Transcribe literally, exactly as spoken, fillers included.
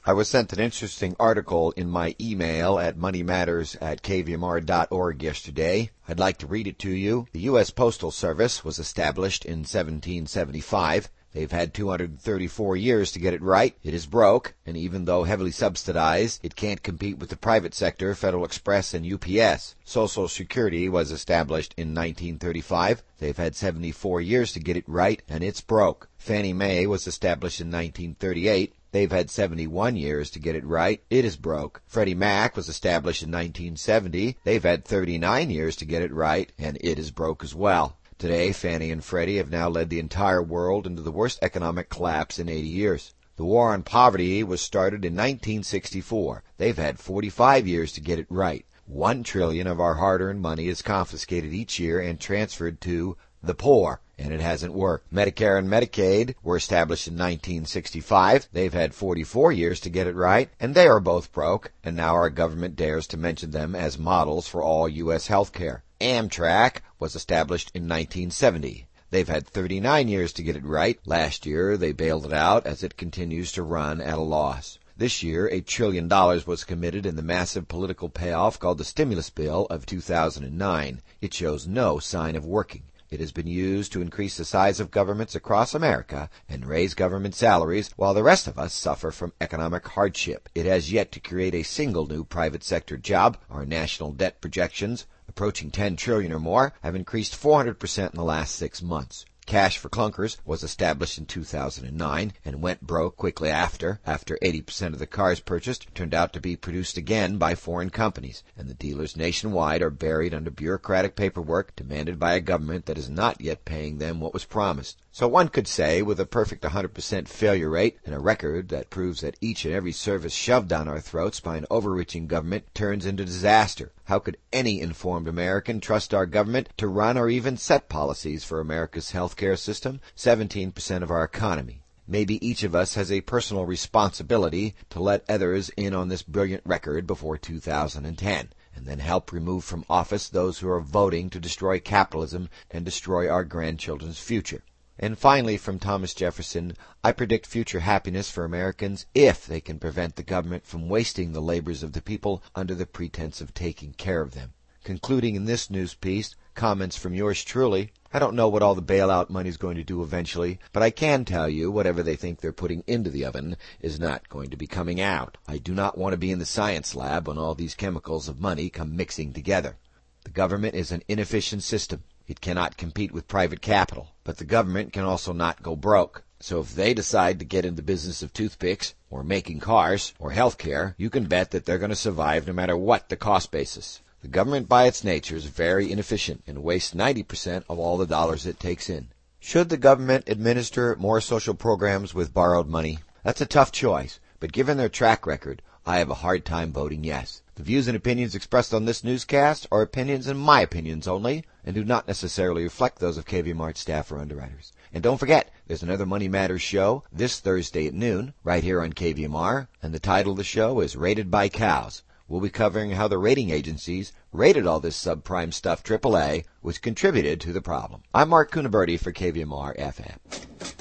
I was sent an interesting article in my email at money matters at k v m r dot org yesterday. I'd like to read it to you. The U S Postal Service was established in seventeen seventy-five. They've had two hundred thirty-four years to get it right. It is broke, and even though heavily subsidized, it can't compete with the private sector, Federal Express, and U P S. Social Security was established in nineteen thirty-five. They've had seventy-four years to get it right, and it's broke. Fannie Mae was established in nineteen thirty-eight. They've had seventy-one years to get it right. It is broke. Freddie Mac was established in nineteen seventy. They've had thirty-nine years to get it right, and it is broke as well. Today, Fannie and Freddie have now led the entire world into the worst economic collapse in eighty years. The war on poverty was started in nineteen sixty-four. They've had forty-five years to get it right. One trillion of our hard-earned money is confiscated each year and transferred to the poor, and it hasn't worked. Medicare and Medicaid were established in nineteen sixty-five. They've had forty-four years to get it right, and they are both broke, and now our government dares to mention them as models for all U S health care. Amtrak was established in nineteen seventy. They've had thirty-nine years to get it right. Last year, they bailed it out as it continues to run at a loss. This year, a trillion dollars was committed in the massive political payoff called the stimulus bill of two thousand nine. It shows no sign of working. It has been used to increase the size of governments across America and raise government salaries while the rest of us suffer from economic hardship. It has yet to create a single new private sector job. Our national debt projections, approaching ten trillion dollars or more, have increased four hundred percent in the last six months. Cash for Clunkers was established in two thousand nine and went broke quickly after, after eighty percent of the cars purchased turned out to be produced again by foreign companies, and the dealers nationwide are buried under bureaucratic paperwork demanded by a government that is not yet paying them what was promised. So one could say, with a perfect one hundred percent failure rate and a record that proves that each and every service shoved down our throats by an overreaching government turns into disaster. How could any informed American trust our government to run or even set policies for America's health care system, seventeen percent of our economy? Maybe each of us has a personal responsibility to let others in on this brilliant record before two thousand ten. And then help remove from office those who are voting to destroy capitalism and destroy our grandchildren's future. And finally, from Thomas Jefferson, I predict future happiness for Americans if they can prevent the government from wasting the labors of the people under the pretense of taking care of them. Concluding in this news piece, comments from yours truly. I don't know what all the bailout money is going to do eventually, but I can tell you whatever they think they're putting into the oven is not going to be coming out. I do not want to be in the science lab when all these chemicals of money come mixing together. The government is an inefficient system. It cannot compete with private capital, but the government can also not go broke. So if they decide to get in the business of toothpicks, or making cars, or health care, you can bet that they're going to survive no matter what the cost basis. The government by its nature is very inefficient and wastes ninety percent of all the dollars it takes in. Should the government administer more social programs with borrowed money? That's a tough choice, but given their track record, I have a hard time voting yes. The views and opinions expressed on this newscast are opinions and my opinions only, and do not necessarily reflect those of K V M R staff or underwriters. And don't forget, there's another Money Matters show this Thursday at noon, right here on K V M R, and the title of the show is Rated by Cows. We'll be covering how the rating agencies rated all this subprime stuff triple A, which contributed to the problem. I'm Mark Cunaberti for K V M R F M.